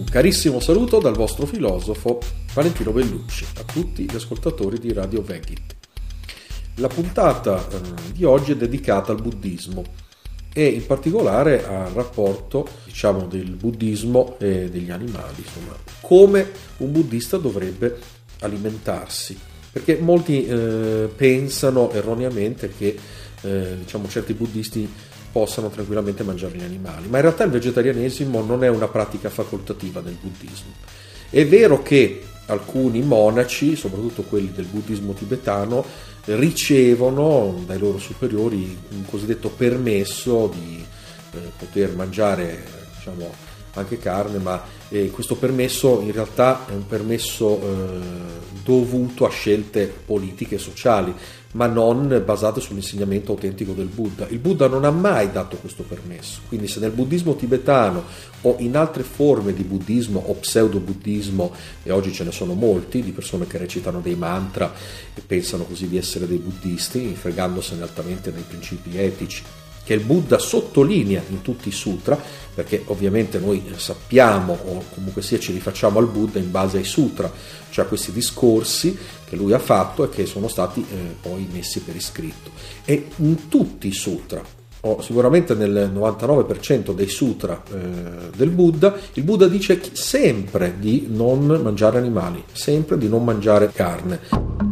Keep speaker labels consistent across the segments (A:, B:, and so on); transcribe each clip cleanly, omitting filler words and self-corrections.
A: Carissimo saluto dal vostro filosofo Valentino Bellucci, a tutti gli ascoltatori di Radio Vegit. La puntata di oggi è dedicata al buddismo e in particolare al rapporto, del buddismo e degli animali, come un buddista dovrebbe alimentarsi, perché molti pensano erroneamente che certi buddisti possano tranquillamente mangiare gli animali, ma in realtà il vegetarianesimo non è una pratica facoltativa del buddismo. È vero che alcuni monaci, soprattutto quelli del buddismo tibetano, ricevono dai loro superiori un cosiddetto permesso di poter mangiare anche carne, ma questo permesso in realtà è un permesso dovuto a scelte politiche e sociali, ma non basate sull'insegnamento autentico del Buddha. Il Buddha non ha mai dato questo permesso, quindi se nel buddismo tibetano o in altre forme di buddismo o pseudo-buddismo, e oggi ce ne sono molti, di persone che recitano dei mantra e pensano così di essere dei buddisti, fregandosene altamente dei principi etici, che il Buddha sottolinea in tutti i sutra, perché ovviamente noi sappiamo, o comunque sia ci rifacciamo al Buddha in base ai sutra, cioè a questi discorsi che lui ha fatto e che sono stati poi messi per iscritto. E in tutti i sutra, o sicuramente nel 99% dei sutra del Buddha, il Buddha dice sempre di non mangiare animali, sempre di non mangiare carne.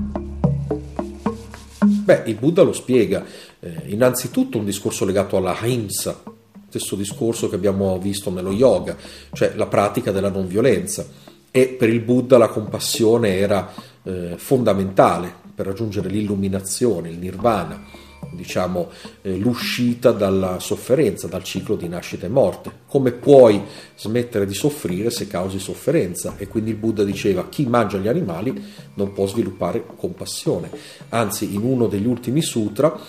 A: Il Buddha lo spiega, innanzitutto un discorso legato alla ahimsa, stesso discorso che abbiamo visto nello yoga, cioè la pratica della non violenza, e per il Buddha la compassione era fondamentale per raggiungere l'illuminazione, il nirvana, l'uscita dalla sofferenza, dal ciclo di nascita e morte. Come puoi smettere di soffrire se causi sofferenza? E quindi il Buddha diceva: chi mangia gli animali non può sviluppare compassione. Anzi, in uno degli ultimi sutra,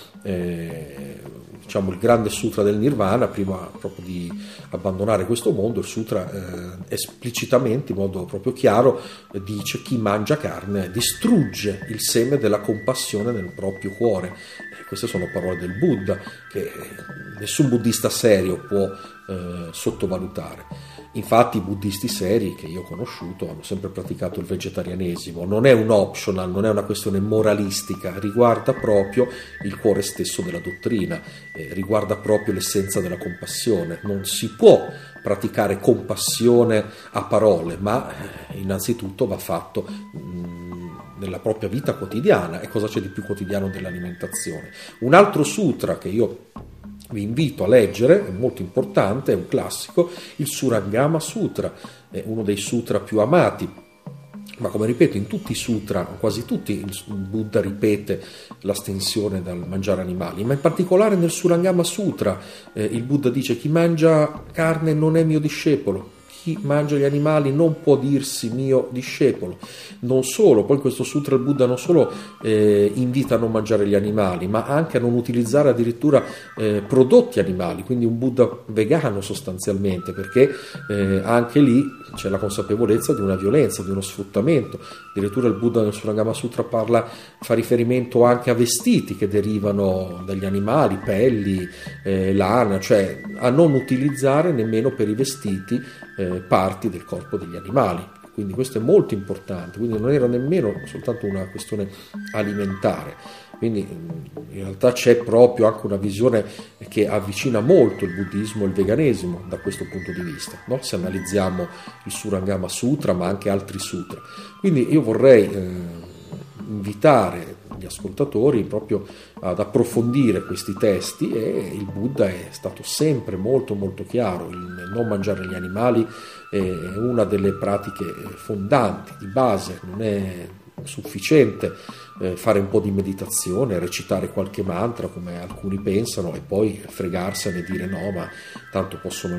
A: il grande sutra del nirvana, prima proprio di abbandonare questo mondo, il sutra esplicitamente, in modo proprio chiaro, dice: chi mangia carne distrugge il seme della compassione nel proprio cuore. Queste sono parole del Buddha che nessun buddista serio può sottovalutare. Infatti i buddisti seri che io ho conosciuto hanno sempre praticato il vegetarianesimo. Non è un optional, non è una questione moralistica, riguarda proprio il cuore stesso della dottrina, riguarda proprio l'essenza della compassione. Non si può praticare compassione a parole, ma innanzitutto va fatto nella propria vita quotidiana. E cosa c'è di più quotidiano dell'alimentazione? Un altro sutra che io vi invito a leggere, è molto importante, è un classico, il Surangama Sutra, è uno dei sutra più amati, ma come ripeto, in tutti i sutra, quasi tutti, il Buddha ripete l'astensione dal mangiare animali, ma in particolare nel Surangama Sutra il Buddha dice: chi mangia carne non è mio discepolo. Chi mangia gli animali non può dirsi mio discepolo. Non solo, poi in questo sutra il Buddha non solo invita a non mangiare gli animali, ma anche a non utilizzare addirittura prodotti animali, quindi un Buddha vegano sostanzialmente, perché anche lì c'è la consapevolezza di una violenza, di uno sfruttamento. Addirittura il Buddha nel Surangama Sutra fa riferimento anche a vestiti che derivano dagli animali, pelli, lana, cioè a non utilizzare nemmeno per i vestiti parti del corpo degli animali. Quindi questo è molto importante, quindi non era nemmeno soltanto una questione alimentare. Quindi in realtà c'è proprio anche una visione che avvicina molto il buddismo e il veganesimo da questo punto di vista, no? Se analizziamo il Surangama Sutra, ma anche altri sutra. Quindi io vorrei invitare gli ascoltatori proprio ad approfondire questi testi, e il Buddha è stato sempre molto molto chiaro: il non mangiare gli animali è una delle pratiche fondanti, di base. Non è sufficiente fare un po' di meditazione, recitare qualche mantra come alcuni pensano e poi fregarsene e dire: no, ma tanto posso